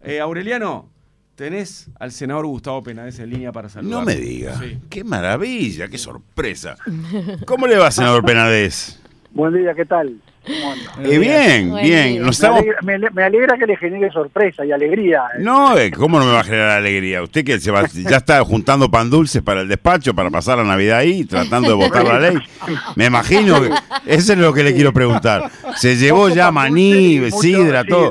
Aureliano, tenés al senador Gustavo Penades en línea para saludar. No me diga. Sí. ¡Qué maravilla! ¡Qué sorpresa! ¿Cómo le va, senador Penades? Buen día, ¿qué tal? Bien, bien. Nos estamos... me alegra que le genere sorpresa y alegría. No, ¿cómo no me va a generar alegría? Usted que ya está juntando pan dulces para el despacho, para pasar la Navidad ahí, tratando de votar la ley. Me imagino que eso es lo que le quiero preguntar. Se llevó ya maní, sidra, todo.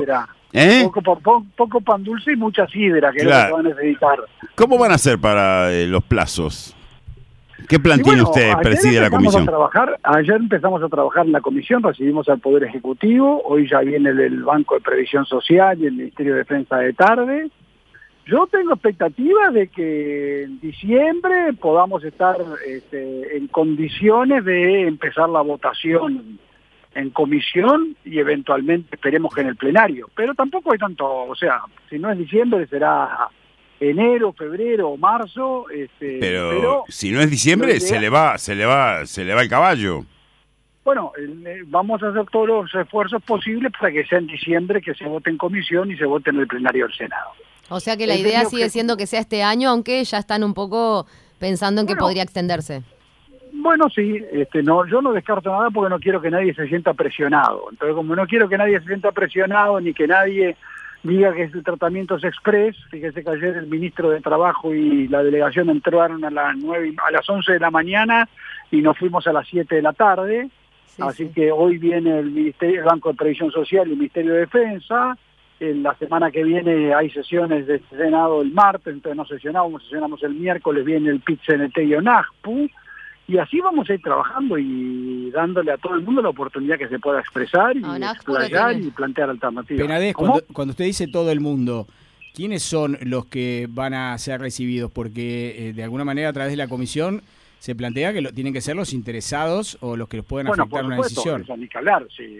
Poco pan dulce y mucha sidra, que claro. es lo que va a necesitar. ¿Cómo van a hacer para los plazos? ¿Qué plan tiene usted, preside la comisión? Ayer empezamos a trabajar en la comisión, recibimos al Poder Ejecutivo, hoy ya viene el Banco de Previsión Social y el Ministerio de Defensa de tarde. Yo tengo expectativas de que en diciembre podamos estar en condiciones de empezar la votación en comisión y eventualmente esperemos que en el plenario. Pero tampoco hay tanto, o sea, si no es diciembre será enero, febrero o marzo. Pero si no es diciembre se le va el caballo. Bueno, vamos a hacer todos los esfuerzos posibles para que sea en diciembre, que se vote en comisión y se vote en el plenario del Senado. O sea que la idea sigue siendo que sea este año, aunque ya están un poco pensando en que podría extenderse. Bueno, sí, no, yo no descarto nada porque no quiero que nadie se sienta presionado. Entonces, como no quiero que nadie se sienta presionado ni que nadie diga que el tratamiento es express, fíjese que ayer el ministro de Trabajo y la delegación entraron a las 11 de la mañana y nos fuimos a las 7 de la tarde, así que hoy viene el Banco de Previsión Social y el Ministerio de Defensa. En la semana que viene hay sesiones de Senado el martes, entonces no sesionamos el miércoles, viene el PIT-CNT y ONAJPU, y así vamos a ir trabajando y dándole a todo el mundo la oportunidad que se pueda expresar y explayar y plantear alternativas. Penades, cuando usted dice todo el mundo, ¿quiénes son los que van a ser recibidos? Porque de alguna manera a través de la comisión se plantea que tienen que ser los interesados o los que los pueden afectar una decisión. Eso ni que hablar, sí,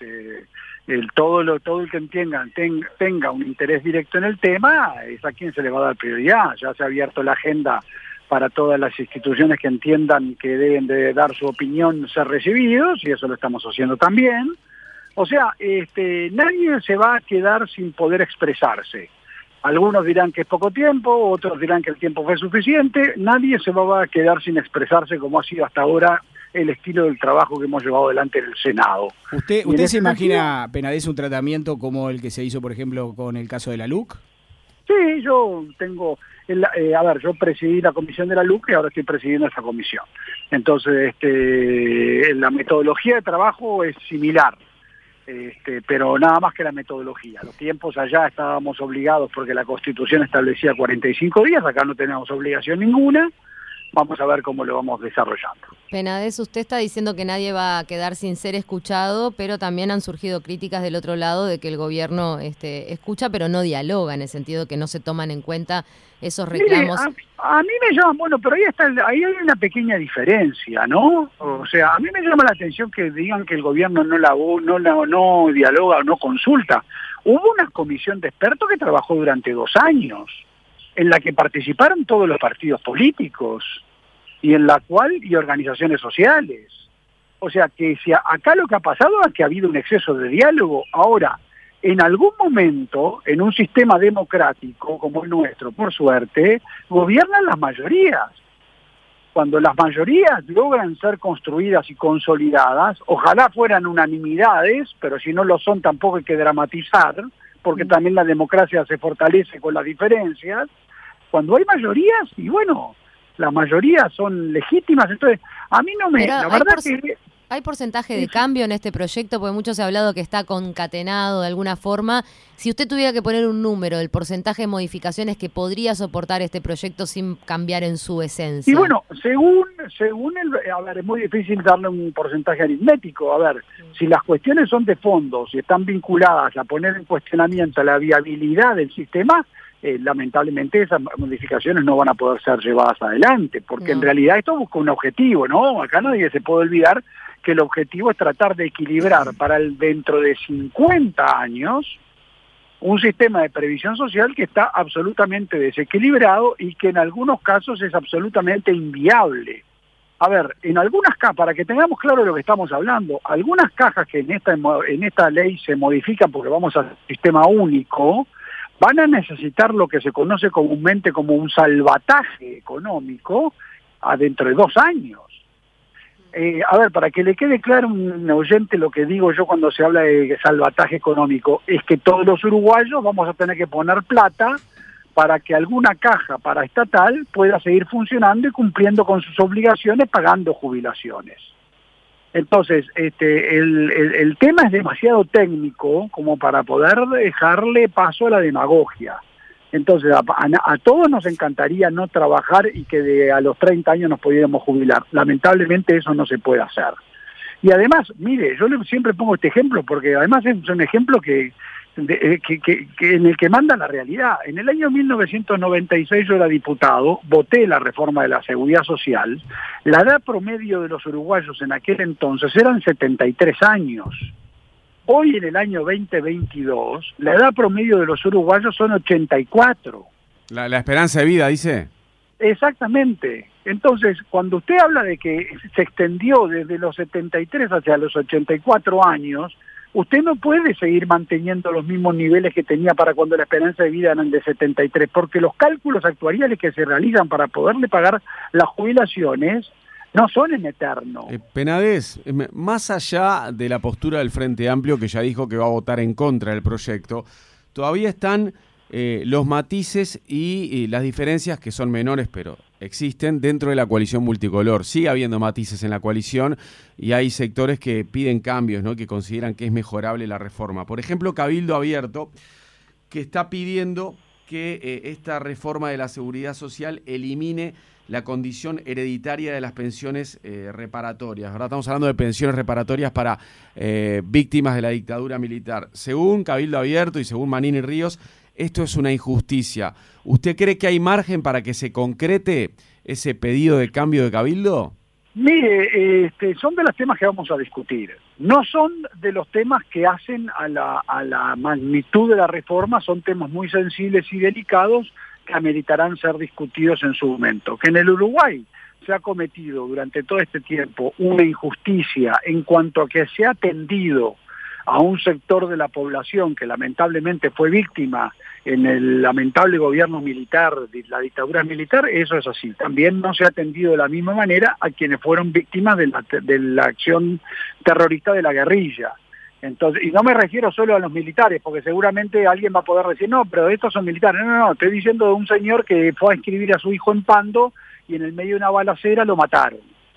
todo el que tenga un interés directo en el tema es a quien se le va a dar prioridad. Ya se ha abierto la agenda para todas las instituciones que entiendan que deben de dar su opinión, ser recibidos, y eso lo estamos haciendo también. O sea, nadie se va a quedar sin poder expresarse. Algunos dirán que es poco tiempo, otros dirán que el tiempo fue suficiente. Nadie se va a quedar sin expresarse como ha sido hasta ahora el estilo del trabajo que hemos llevado adelante en el Senado. ¿Usted se imagina, Penades, un tratamiento como el que se hizo, por ejemplo, con el caso de la LUC? Sí, yo tengo... yo presidí la comisión de la LUC y ahora estoy presidiendo esa comisión. Entonces, la metodología de trabajo es similar, pero nada más que la metodología. Los tiempos allá estábamos obligados porque la Constitución establecía 45 días, acá no tenemos obligación ninguna. Vamos a ver cómo lo vamos desarrollando. Penades, usted está diciendo que nadie va a quedar sin ser escuchado, pero también han surgido críticas del otro lado de que el gobierno escucha, pero no dialoga, en el sentido que no se toman en cuenta esos reclamos. Mire, a mí me llama, pero ahí hay una pequeña diferencia, ¿no? O sea, a mí me llama la atención que digan que el gobierno no dialoga o no consulta. Hubo una comisión de expertos que trabajó durante 2 años, en la que participaron todos los partidos políticos y organizaciones sociales. O sea que si acá lo que ha pasado es que ha habido un exceso de diálogo. Ahora, en algún momento, en un sistema democrático como el nuestro, por suerte, gobiernan las mayorías. Cuando las mayorías logran ser construidas y consolidadas, ojalá fueran unanimidades, pero si no lo son tampoco hay que dramatizar, porque también la democracia se fortalece con las diferencias. Cuando hay mayorías, y bueno, las mayorías son legítimas, entonces a mí no me... La verdad que... ¿Hay porcentaje de cambio en este proyecto? Porque mucho se ha hablado que está concatenado de alguna forma. Si usted tuviera que poner un número del porcentaje de modificaciones que podría soportar este proyecto sin cambiar en su esencia. Y bueno, según es muy difícil darle un porcentaje aritmético. Si las cuestiones son de fondo, si están vinculadas a poner en cuestionamiento la viabilidad del sistema, lamentablemente esas modificaciones no van a poder ser llevadas adelante, porque en realidad esto busca un objetivo, ¿no? Acá nadie se puede olvidar que el objetivo es tratar de equilibrar dentro de 50 años un sistema de previsión social que está absolutamente desequilibrado y que en algunos casos es absolutamente inviable. En algunas cajas, para que tengamos claro lo que estamos hablando, algunas cajas que en esta ley se modifican porque vamos al sistema único, van a necesitar lo que se conoce comúnmente como un salvataje económico dentro de 2 años. A ver, para que le quede claro a un oyente lo que digo yo cuando se habla de salvataje económico, es que todos los uruguayos vamos a tener que poner plata para que alguna caja paraestatal pueda seguir funcionando y cumpliendo con sus obligaciones pagando jubilaciones. Entonces, el tema es demasiado técnico como para poder dejarle paso a la demagogia. Entonces, a todos nos encantaría no trabajar y que a los 30 años nos pudiéramos jubilar. Lamentablemente eso no se puede hacer. Y además, mire, yo siempre pongo este ejemplo porque además es un ejemplo que en el que manda la realidad. En el año 1996 yo era diputado, voté la reforma de la seguridad social. La edad promedio de los uruguayos en aquel entonces eran 73 años. Hoy, en el año 2022, la edad promedio de los uruguayos son 84. La esperanza de vida, dice. Exactamente. Entonces, cuando usted habla de que se extendió desde los 73 hacia los 84 años, usted no puede seguir manteniendo los mismos niveles que tenía para cuando la esperanza de vida eran de 73, porque los cálculos actuariales que se realizan para poderle pagar las jubilaciones no son en eterno. Penades, más allá de la postura del Frente Amplio, que ya dijo que va a votar en contra del proyecto, todavía están los matices y las diferencias que son menores, pero existen dentro de la coalición multicolor. Sigue habiendo matices en la coalición y hay sectores que piden cambios, ¿no?, que consideran que es mejorable la reforma. Por ejemplo, Cabildo Abierto, que está pidiendo que esta reforma de la seguridad social elimine la condición hereditaria de las pensiones reparatorias. Ahora estamos hablando de pensiones reparatorias para víctimas de la dictadura militar. Según Cabildo Abierto y según Manini Ríos, esto es una injusticia. ¿Usted cree que hay margen para que se concrete ese pedido de cambio de Cabildo? Mire, son de los temas que vamos a discutir. No son de los temas que hacen a la magnitud de la reforma, son temas muy sensibles y delicados que ameritarán ser discutidos en su momento. Que en el Uruguay se ha cometido durante todo este tiempo una injusticia en cuanto a que se ha atendido a un sector de la población que lamentablemente fue víctima en el lamentable gobierno militar, de la dictadura militar, eso es así. También no se ha atendido de la misma manera a quienes fueron víctimas de la acción terrorista de la guerrilla. Entonces, y no me refiero solo a los militares, porque seguramente alguien va a poder decir, no, pero estos son militares. No, estoy diciendo de un señor que fue a inscribir a su hijo en Pando y en el medio de una balacera lo mataron.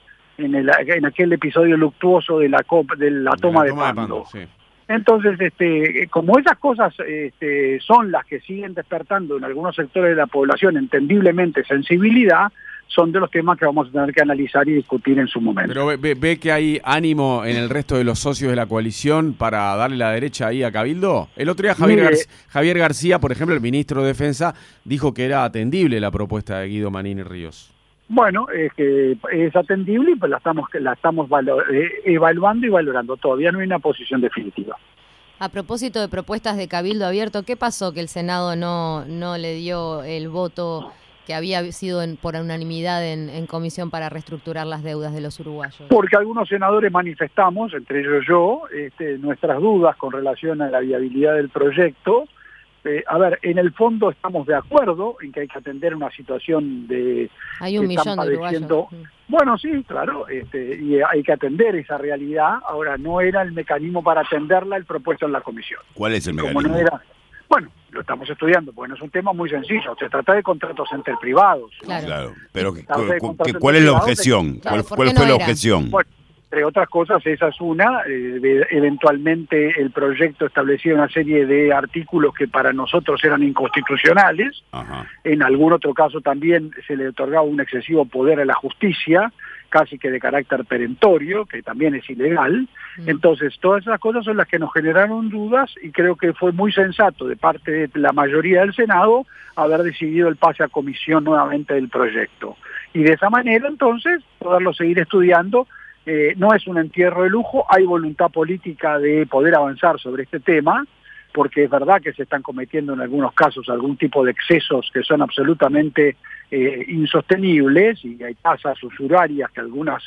En aquel episodio luctuoso de la toma de Pando. Sí. Entonces, como esas cosas son las que siguen despertando en algunos sectores de la población entendiblemente sensibilidad, son de los temas que vamos a tener que analizar y discutir en su momento. Pero ve que hay ánimo en el resto de los socios de la coalición para darle la derecha ahí a Cabildo. El otro día Javier García, por ejemplo, el ministro de Defensa, dijo que era atendible la propuesta de Guido Manini Ríos. Bueno, es que es atendible y pues la estamos evaluando y valorando. Todavía no hay una posición definitiva. A propósito de propuestas de Cabildo Abierto, ¿qué pasó que el Senado no le dio el voto que había sido por unanimidad en comisión para reestructurar las deudas de los uruguayos? Porque algunos senadores manifestamos, entre ellos yo, nuestras dudas con relación a la viabilidad del proyecto. A ver, en el fondo estamos de acuerdo en que hay que atender una situación de... Hay 1 millón de uruguayos. Bueno, sí, claro, y hay que atender esa realidad. Ahora, no era el mecanismo para atenderla el propuesto en la comisión. ¿Cuál es el mecanismo? No era, bueno, lo estamos estudiando, porque no es un tema muy sencillo. Se trata de contratos entre privados. Claro, pero ¿cuál es la objeción? Claro, ¿Cuál fue la objeción? Bueno, entre otras cosas, esa es una. Eventualmente el proyecto establecía una serie de artículos que para nosotros eran inconstitucionales. Ajá. En algún otro caso también se le otorgaba un excesivo poder a la justicia, casi que de carácter perentorio, que también es ilegal. Entonces, todas esas cosas son las que nos generaron dudas y creo que fue muy sensato de parte de la mayoría del Senado haber decidido el pase a comisión nuevamente del proyecto. Y de esa manera, entonces, poderlo seguir estudiando. No es un entierro de lujo, hay voluntad política de poder avanzar sobre este tema. porque es verdad que se están cometiendo en algunos casos algún tipo de excesos que son absolutamente insostenibles, y hay tasas usurarias que algunas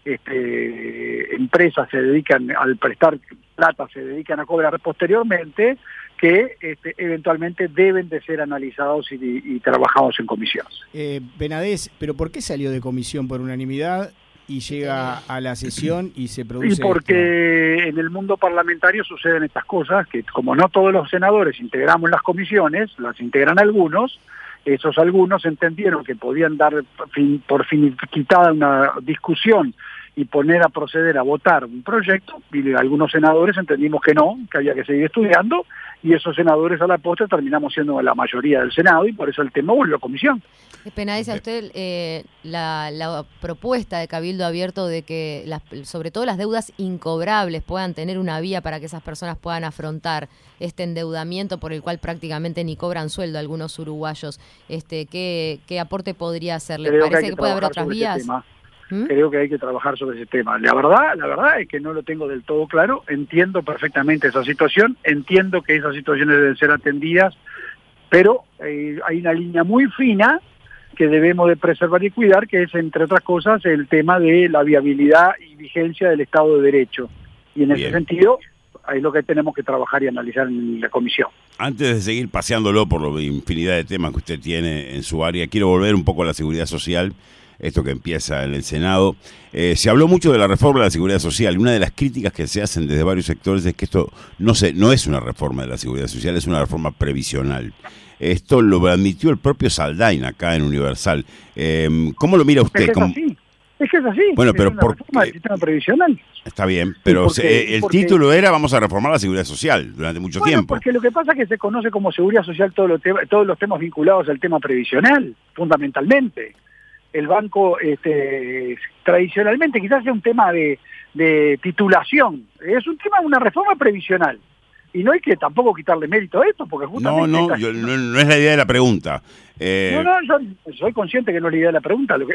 empresas se dedican, al prestar plata, se dedican a cobrar posteriormente, que eventualmente deben de ser analizados y trabajados en comisión. Benadés, ¿pero por qué salió de comisión por unanimidad y llega a la sesión y se produce Y porque en el mundo parlamentario suceden estas cosas, que como no todos los senadores integramos las comisiones, las integran algunos. Esos algunos entendieron que podían dar por finiquitada una discusión y poner a proceder a votar un proyecto, y algunos senadores entendimos que no, que había que seguir estudiando, y esos senadores a la postre terminamos siendo la mayoría del Senado, y por eso el tema volvió a comisión. Benadés, a usted la propuesta de Cabildo Abierto de que sobre todo las deudas incobrables puedan tener una vía para que esas personas puedan afrontar este endeudamiento por el cual prácticamente ni cobran sueldo algunos uruguayos, ¿qué aporte podría hacer? ¿Le parece que puede haber otras vías? Creo que hay que trabajar sobre ese tema. La verdad es que no lo tengo del todo claro. Entiendo perfectamente esa situación, entiendo que esas situaciones deben ser atendidas, pero hay una línea muy fina que debemos de preservar y cuidar, que es, entre otras cosas, el tema de la viabilidad y vigencia del Estado de Derecho. Y en ese sentido, es lo que tenemos que trabajar y analizar en la comisión. Antes de seguir paseándolo por la infinidad de temas que usted tiene en su área, quiero volver un poco a la seguridad social, esto que empieza en el Senado. Se habló mucho de la reforma de la seguridad social, y una de las críticas que se hacen desde varios sectores es que esto no es una reforma de la seguridad social, es una reforma previsional. Esto lo admitió el propio Saldain acá en Universal. ¿Cómo lo mira usted? Es que es así. Bueno, pero es una reforma del sistema previsional. Está bien, pero el título era vamos a reformar la seguridad social durante mucho tiempo. Porque lo que pasa es que se conoce como seguridad social todos los temas vinculados al tema previsional, fundamentalmente. El banco tradicionalmente quizás sea un tema de titulación, es un tema de una reforma previsional, y no hay que tampoco quitarle mérito a esto, porque justamente no es la idea de la pregunta. Yo soy consciente que no es la idea de la pregunta, lo que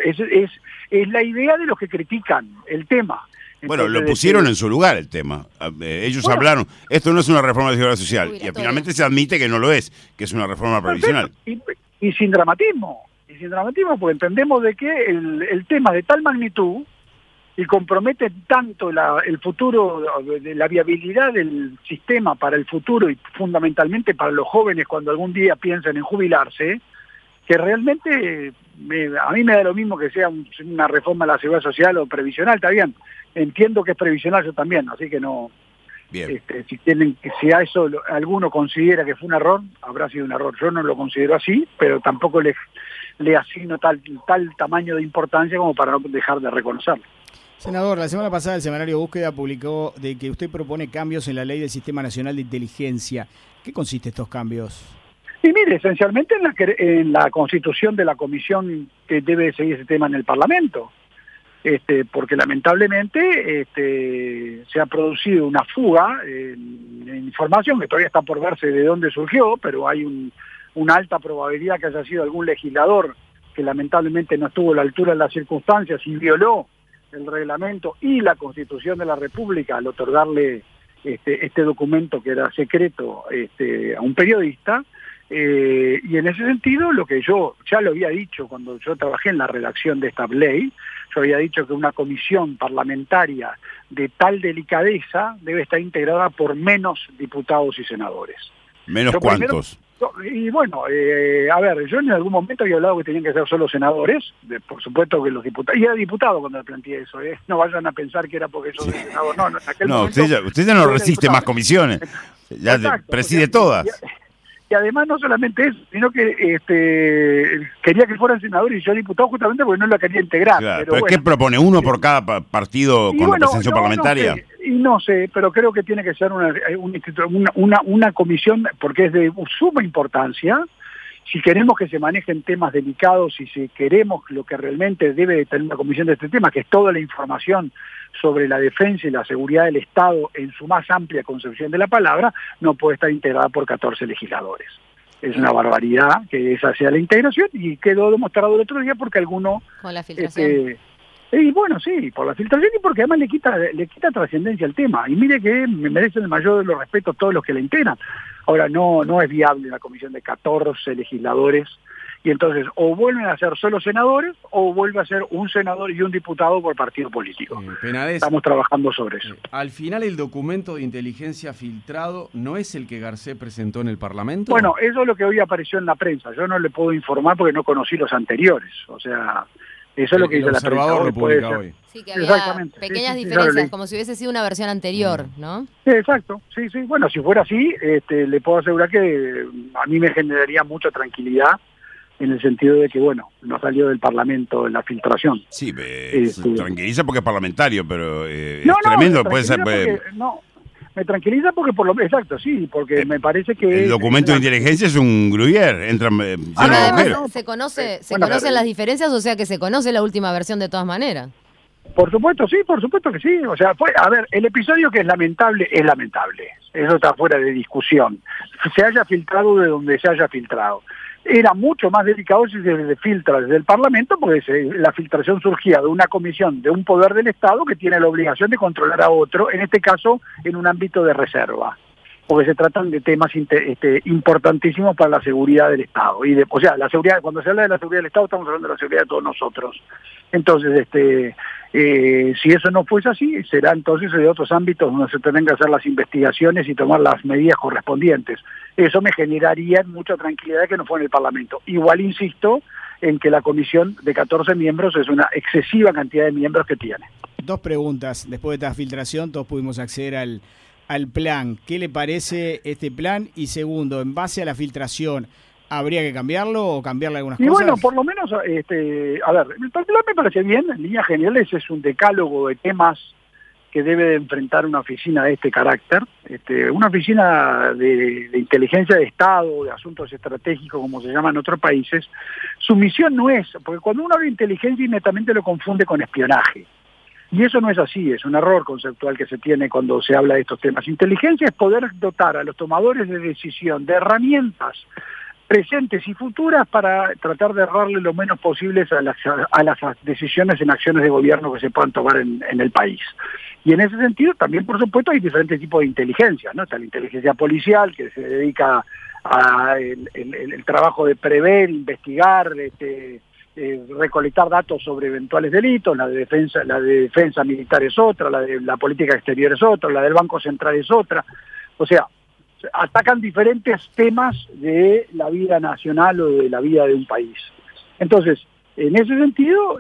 es la idea de los que critican el tema. Bueno, entonces, lo pusieron en su lugar el tema. Ellos hablaron, esto no es una reforma de seguridad social, y finalmente se admite que no lo es, que es una reforma previsional. Y sin dramatismo, porque entendemos de que el tema de tal magnitud y compromete tanto el futuro, la viabilidad del sistema para el futuro y fundamentalmente para los jóvenes cuando algún día piensen en jubilarse, que realmente a mí me da lo mismo que sea una reforma de la seguridad social o previsional, está bien. Entiendo que es previsional yo también, así que no. Bien. Si a eso alguno considera que fue un error, habrá sido un error. Yo no lo considero así, pero tampoco le asigno tal tamaño de importancia como para no dejar de reconocerlo. Senador, la semana pasada el semanario Búsqueda publicó de que usted propone cambios en la ley del Sistema Nacional de Inteligencia. ¿Qué consiste estos cambios? Y mire, esencialmente en la constitución de la comisión que debe seguir ese tema en el Parlamento. Porque lamentablemente se ha producido una fuga en información que todavía está por verse de dónde surgió, pero hay una alta probabilidad que haya sido algún legislador que lamentablemente no estuvo a la altura de las circunstancias y violó el reglamento y la Constitución de la República al otorgarle este documento que era secreto a un periodista. Y en ese sentido, lo que yo ya lo había dicho cuando yo trabajé en la redacción de esta ley, yo había dicho que una comisión parlamentaria de tal delicadeza debe estar integrada por menos diputados y senadores. ¿Menos cuántos? Y bueno, a ver, yo en algún momento había hablado que tenían que ser solo senadores, por supuesto que los diputados, y era diputado cuando le planteé eso, no vayan a pensar que era porque yo soy senador, no, en aquel momento, usted ya no resiste más comisiones, ya exacto, preside todas. Y además no solamente eso, sino que quería que fueran senadores y yo diputado justamente porque no la quería integrar. Claro, pero bueno, ¿qué propone? ¿Uno por cada partido con representación parlamentaria? No sé, pero creo que tiene que ser una comisión, porque es de suma importancia. Si queremos que se manejen temas delicados y si queremos lo que realmente debe tener una comisión de este tema, que es toda la información sobre la defensa y la seguridad del Estado en su más amplia concepción de la palabra, no puede estar integrada por 14 legisladores. Es una barbaridad que esa sea la integración y quedó demostrado el otro día porque alguno Y bueno, sí, por la filtración y porque además le quita trascendencia al tema. Y mire que me merecen el mayor de los respetos todos los que la integran. Ahora, no es viable una comisión de 14 legisladores, y entonces o vuelven a ser solo senadores o vuelve a ser un senador y un diputado por partido político. Penades, estamos trabajando sobre eso. Al final, el documento de inteligencia filtrado no es el que Garcés presentó en el Parlamento. Bueno, eso es lo que hoy apareció en la prensa. Yo no le puedo informar porque no conocí los anteriores. O sea, eso es lo que dice la prensa. Lo publica hoy. Sí, que había pequeñas diferencias, como si hubiese sido una versión anterior, ¿no? Sí, exacto, sí. Bueno, si fuera así, le puedo asegurar que a mí me generaría mucha tranquilidad en el sentido de que, bueno, no salió del Parlamento en la filtración. Sí, tranquiliza porque es parlamentario, pero es no, tremendo. Puede ser. Me tranquiliza porque exacto, sí, porque me parece que... El documento de inteligencia es un gruyère, además, se conocen las diferencias, o sea que se conoce la última versión de todas maneras. Por supuesto que sí. O sea, el episodio que es lamentable, es lamentable. Eso está fuera de discusión. Se haya filtrado de donde se haya filtrado. Era mucho más delicado si se filtra desde el Parlamento, porque la filtración surgía de una comisión, de un poder del Estado que tiene la obligación de controlar a otro, en este caso en un ámbito de reserva, porque se tratan de temas importantísimos para la seguridad del Estado. O sea, la seguridad, cuando se habla de la seguridad del Estado, estamos hablando de la seguridad de todos nosotros. Entonces, si eso no fuese así, será entonces de otros ámbitos donde se tendrán que hacer las investigaciones y tomar las medidas correspondientes. Eso me generaría mucha tranquilidad de que no fue en el Parlamento. Igual insisto en que la comisión de 14 miembros es una excesiva cantidad de miembros que tiene. Dos preguntas. Después de esta filtración, todos pudimos acceder al plan. ¿Qué le parece este plan? Y segundo, en base a la filtración, ¿habría que cambiarlo o cambiarle algunas cosas? Y bueno, por lo menos, a ver, el plan me parece bien. En líneas generales es un decálogo de temas que debe de enfrentar una oficina de este carácter, una oficina de inteligencia de Estado, de asuntos estratégicos, como se llama en otros países. Su misión no es, porque cuando uno habla de inteligencia inmediatamente lo confunde con espionaje. Y eso no es así, es un error conceptual que se tiene cuando se habla de estos temas. Inteligencia es poder dotar a los tomadores de decisión de herramientas presentes y futuras para tratar de errarle lo menos posible a las decisiones en acciones de gobierno que se puedan tomar en el país. Y en ese sentido también, por supuesto, hay diferentes tipos de inteligencia, ¿no? Está la inteligencia policial, que se dedica a el trabajo de prever, investigar, recolectar datos sobre eventuales delitos. La de defensa militar es otra, la de la política exterior es otra, la del Banco Central es otra. O sea, atacan diferentes temas de la vida nacional o de la vida de un país. Entonces, en ese sentido,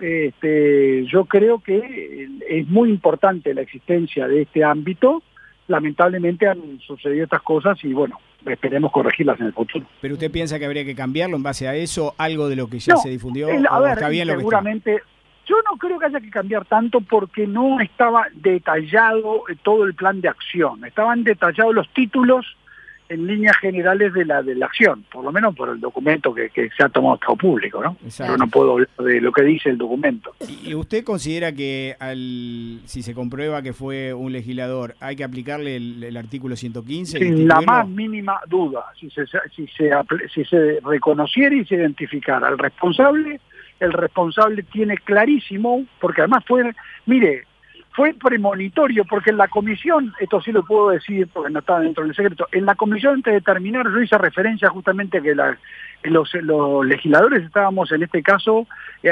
yo creo que es muy importante la existencia de este ámbito. Lamentablemente han sucedido estas cosas y bueno, esperemos corregirlas en el futuro. ¿Pero usted piensa que habría que cambiarlo en base a eso? ¿Algo de lo que ya se difundió? Está bien seguramente. Yo no creo que haya que cambiar tanto porque no estaba detallado todo el plan de acción. Estaban detallados los títulos en líneas generales de la acción, por lo menos por el documento que se ha tomado como público, ¿no? Exacto. Yo no puedo hablar de lo que dice el documento. ¿Y usted considera que si se comprueba que fue un legislador, hay que aplicarle el artículo 115? Sin la más mínima duda. Si se reconociera y se identificara al responsable, el responsable tiene clarísimo, porque además fue premonitorio, porque en la comisión, esto sí lo puedo decir porque no estaba dentro del secreto, en la comisión antes de terminar yo hice referencia justamente a que los legisladores estábamos en este caso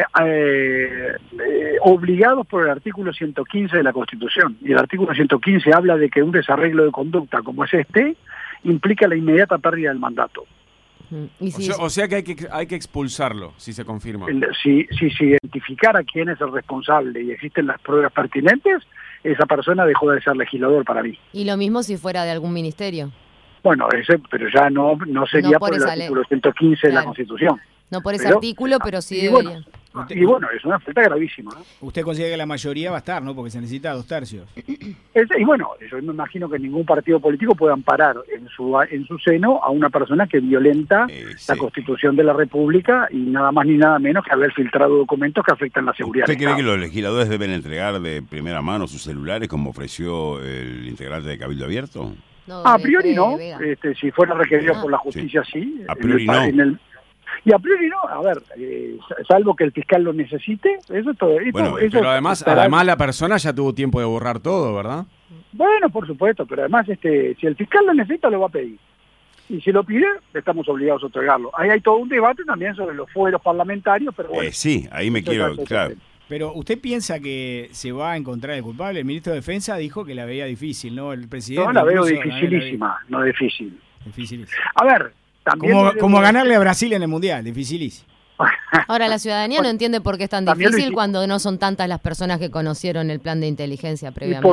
obligados por el artículo 115 de la Constitución, y el artículo 115 habla de que un desarreglo de conducta como es implica la inmediata pérdida del mandato. O sea que hay que expulsarlo, si se confirma. Si se identificara quién es el responsable y existen las pruebas pertinentes, esa persona dejó de ser legislador para mí. ¿Y lo mismo si fuera de algún ministerio? Bueno, pero ya no sería por el artículo 115 de la Constitución. No por ese artículo, pero sí debería. Y bueno, es una falta gravísima, ¿no? Usted considera que la mayoría va a estar, ¿no? Porque se necesita 2/3. Y bueno, yo me imagino que ningún partido político pueda amparar en su seno a una persona que violenta la Constitución de la República y nada más ni nada menos que haber filtrado documentos que afectan la seguridad. ¿Usted cree que los legisladores deben entregar de primera mano sus celulares como ofreció el integrante de Cabildo Abierto? No, a priori no. Si fuera requerido por la justicia, sí. A priori no. Y a priori no, a ver, salvo que el fiscal lo necesite, eso es todo. Bueno, eso pero además la persona ya tuvo tiempo de borrar todo, ¿verdad? Bueno, por supuesto, pero además si el fiscal lo necesita, lo va a pedir. Y si lo pide, estamos obligados a otorgarlo. Ahí hay todo un debate también sobre los fueros parlamentarios, pero bueno. Sí, ahí me quiero, claro. Pero ¿usted piensa que se va a encontrar el culpable? El ministro de Defensa dijo que la veía difícil, ¿no? El presidente... No, la veo dificilísima, no difícil. Dificilísima. A ver, también... Como ganarle a Brasil en el Mundial, dificilísimo. Ahora, la ciudadanía no entiende por qué es tan difícil cuando no son tantas las personas que conocieron el plan de inteligencia previamente.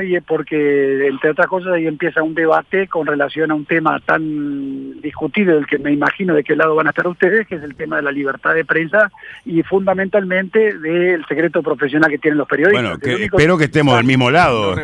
Porque entre otras cosas ahí empieza un debate con relación a un tema tan discutido, del que me imagino de qué lado van a estar ustedes, que es el tema de la libertad de prensa y fundamentalmente del secreto profesional que tienen los periodistas. Bueno, espero que estemos del mismo lado,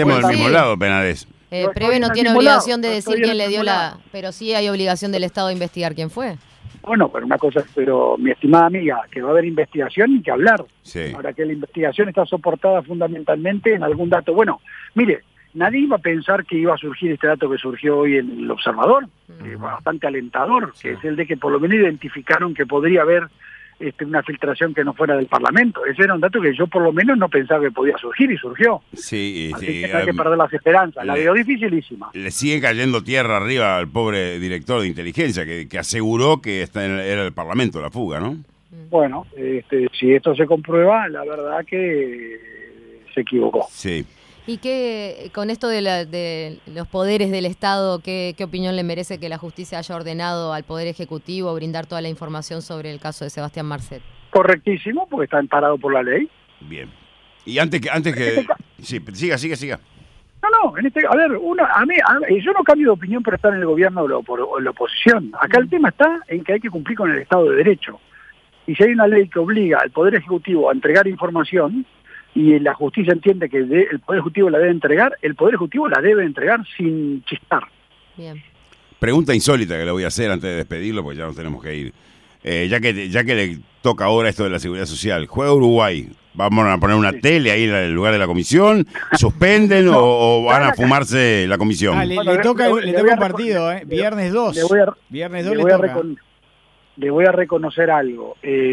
Penades. Preve no tiene obligación de decir quién le dio pero sí hay obligación del Estado de investigar quién fue. Bueno, pero mi estimada amiga, que va a haber investigación y que hablar. Sí. Ahora que la investigación está soportada fundamentalmente en algún dato. Bueno, mire, nadie iba a pensar que iba a surgir este dato que surgió hoy en El Observador, bastante alentador, que es el de que por lo menos identificaron que podría haber una filtración que no fuera del Parlamento. Ese era un dato que yo por lo menos no pensaba que podía surgir y surgió. Sí, así que no hay que perder las esperanzas. La veo dificilísima. Le sigue cayendo tierra arriba al pobre director de inteligencia que aseguró que era el Parlamento la fuga, ¿no? Bueno, si esto se comprueba, la verdad que se equivocó. Sí. ¿Y qué, con esto de los poderes del Estado, qué opinión le merece que la justicia haya ordenado al Poder Ejecutivo brindar toda la información sobre el caso de Sebastián Marcet? Correctísimo, porque está amparado por la ley. Bien. Y antes que... Sí, siga. No, a ver, yo no cambio de opinión por estar en el gobierno o la oposición. Acá el tema está en que hay que cumplir con el Estado de Derecho. Y si hay una ley que obliga al Poder Ejecutivo a entregar información, y la justicia entiende que el Poder Ejecutivo la debe entregar, el Poder Ejecutivo la debe entregar sin chistar. Bien. Pregunta insólita que le voy a hacer antes de despedirlo, porque ya nos tenemos que ir. Ya que le toca ahora esto de la seguridad social, ¿juega Uruguay? ¿Vamos a poner una tele ahí en el lugar de la comisión? ¿Suspenden o van a fumarse la comisión? Le toca un partido, viernes 2. Viernes 2 le toca. Le voy a reconocer algo.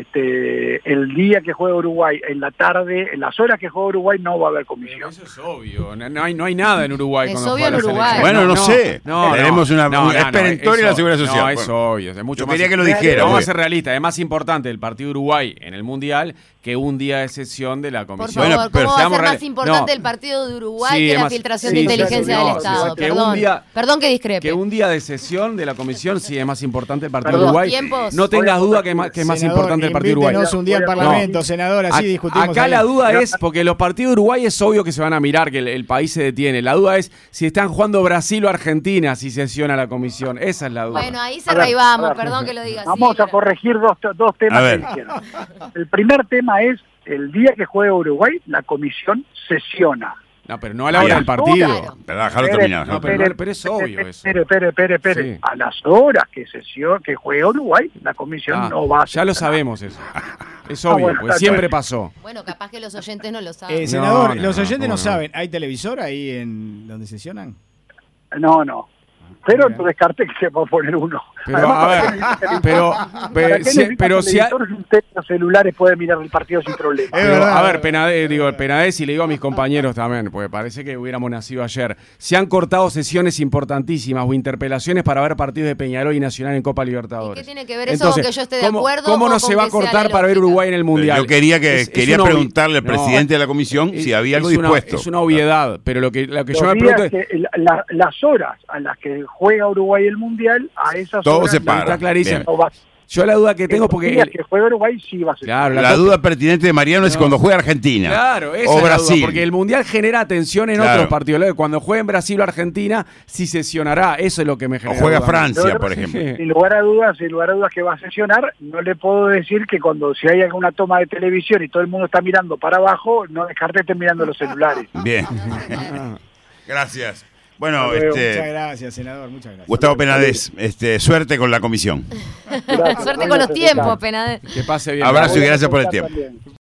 El día que juega Uruguay, en la tarde, en las horas que juega Uruguay, no va a haber comisión. Pero eso es obvio. No hay nada en Uruguay. Es obvio en Uruguay. Bueno, no sé. Tenemos una perentoria en la seguridad social. No, es obvio. Es mucho Yo más. quería que lo dijera. Vamos a ser realistas. Es más importante el partido Uruguay en el Mundial que un día de sesión de la comisión. Por favor, ¿cómo va a ser más importante el partido de Uruguay que la filtración de inteligencia del Estado? Perdón que discrepe. Que un día de sesión de la comisión sí es más importante el partido de Uruguay. No tengas duda que es más importante el partido Uruguay. Un día al Parlamento, senador, así discutimos. Acá la duda es, porque los partidos de Uruguay es obvio que se van a mirar, que el país se detiene. La duda es si están jugando Brasil o Argentina, si sesiona la comisión. Esa es la duda. Bueno, ahí se reivamos, perdón que lo diga así. Vamos a corregir dos temas que dijeron. El primer tema es, el día que juega Uruguay, la comisión sesiona. No, pero no a la hora del partido. Claro. Pero déjalo terminar. No, pero es obvio eso. Espere. Sí. A las horas que juega Uruguay, la comisión no va a... Ya lo sabemos eso. Es obvio, pues siempre pasó. Bueno, capaz que los oyentes no lo saben. Senador, los oyentes no saben. ¿Hay televisor ahí en donde sesionan? No. Pero tú descartes que se va a poner uno. Pero, además, a ver, pero si los celulares pueden mirar el partido sin problema. A ver, Penades, y le digo a mis compañeros también, porque parece que hubiéramos nacido ayer. Se han cortado sesiones importantísimas o interpelaciones para ver partidos de Peñarol y Nacional en Copa Libertadores. ¿Y qué tiene que ver eso con que yo esté de acuerdo? ¿Cómo no se va a cortar para ver Uruguay en el Mundial? Yo quería preguntarle al presidente de la comisión si había algo dispuesto. Es una obviedad, pero lo que yo me pregunto es las horas a las que juega Uruguay el Mundial, a esas todo horas se para. Está clarísimo. Yo la duda que tengo porque que juega Uruguay sí va a ser. Claro, la duda pertinente de Mariano es cuando juega Argentina. Claro, esa o es Brasil. La duda, porque el Mundial genera tensión en otros partidos. Cuando juegue en Brasil o Argentina, sí sesionará. Eso es lo que me genera. O juega duda. Francia, por ejemplo. Sin lugar a dudas que va a sesionar, no le puedo decir que si hay alguna toma de televisión y todo el mundo está mirando para abajo, no descarte estén mirando los celulares. Bien. Gracias. Bueno, muchas gracias, senador, muchas gracias. Gustavo Penades, suerte con la comisión. Suerte con los tiempos, Penades. Que pase bien. Abrazo y gracias por el tiempo.